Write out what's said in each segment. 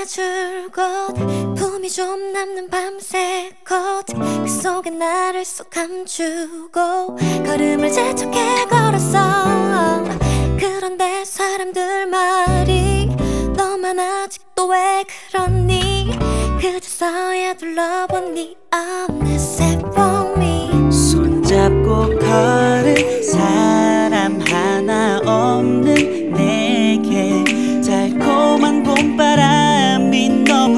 줄곧 품이 좀 남는 밤새 컷그 속에 나를 쏙 감추고 걸음을 재촉해 걸었어. 그런데 사람들 말이 너만 아직도 왜 그러니 그제서야 둘러본 네 어느새 봄이 손잡고 걸을 사람 하나 없는 내게 달콤한 봄바람이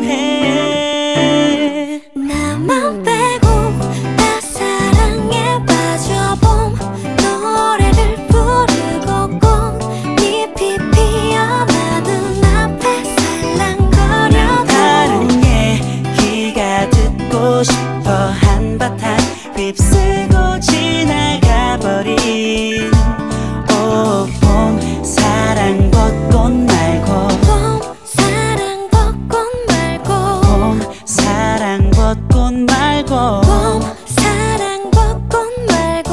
너무해. 나만 빼고 다 사랑에 빠져봄 노래를 부르고 꽃잎이 피어나 눈앞에 살랑거려. 다른 얘기가 듣고 싶어. 한바탕 휩쓸고 지나가버린 오 봄 사랑 벚꽃 말고 봄 사랑 벚꽃 말고 봄 사랑 벚꽃 말고 봄 사랑 벚꽃 말고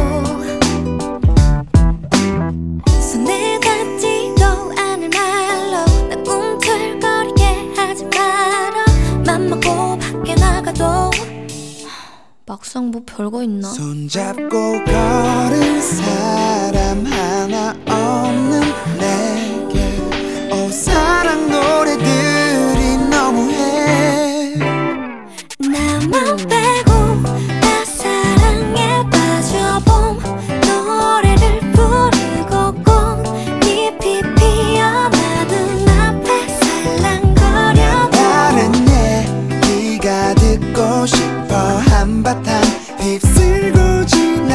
손에 닿지도 않을 말로 나 꿈틀거리게 하지 마라. 맘 먹고 밖에 나가도 막상 뭐 별거 있나? 손잡고 걸은 사람 하나 없는 내게 오 사랑 노래들이 너무해. 나만 빼고 다 사랑에 빠져봄 노래를 부르고 꽃잎이 피어나 눈앞에 살랑거려. 다른 얘기가 듣고 싶어. 한바탕 휩쓸고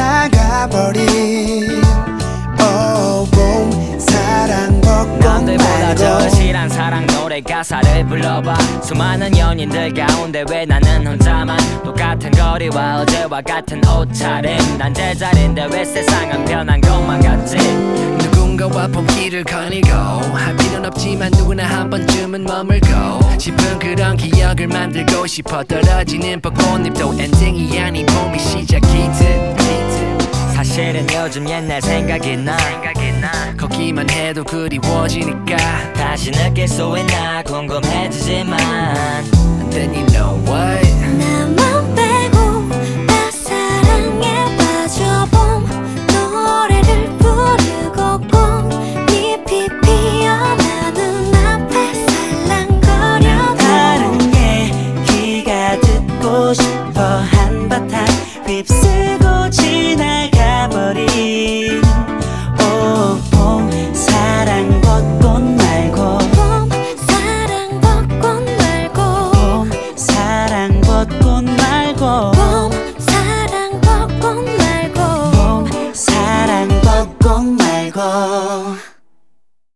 지나가버린 오 봄 사랑 벚꽃 남들보다 더 말고 실한 사랑 노래 가사를 불러봐. 수많은 연인들 가운데 왜 나는 혼자만 똑같은 거리와 어제와 같은 옷차림. 난 제자리인데 왜 세상은 변한 것만 같지. 누군가와 봄길을 거닐고 할 필요는 없지만 누구나 한 번쯤은 머물고 싶은 그런 기억을 만들고 싶어. 떨어지는 벚꽃잎도 엔딩이 아닌 봄이 시작이듯. 사실은 요즘 옛날 생각이 나. 걷기만 해도 그리워지니까 다시 느낄 수 있나 궁금해지지만 And then you know what? 나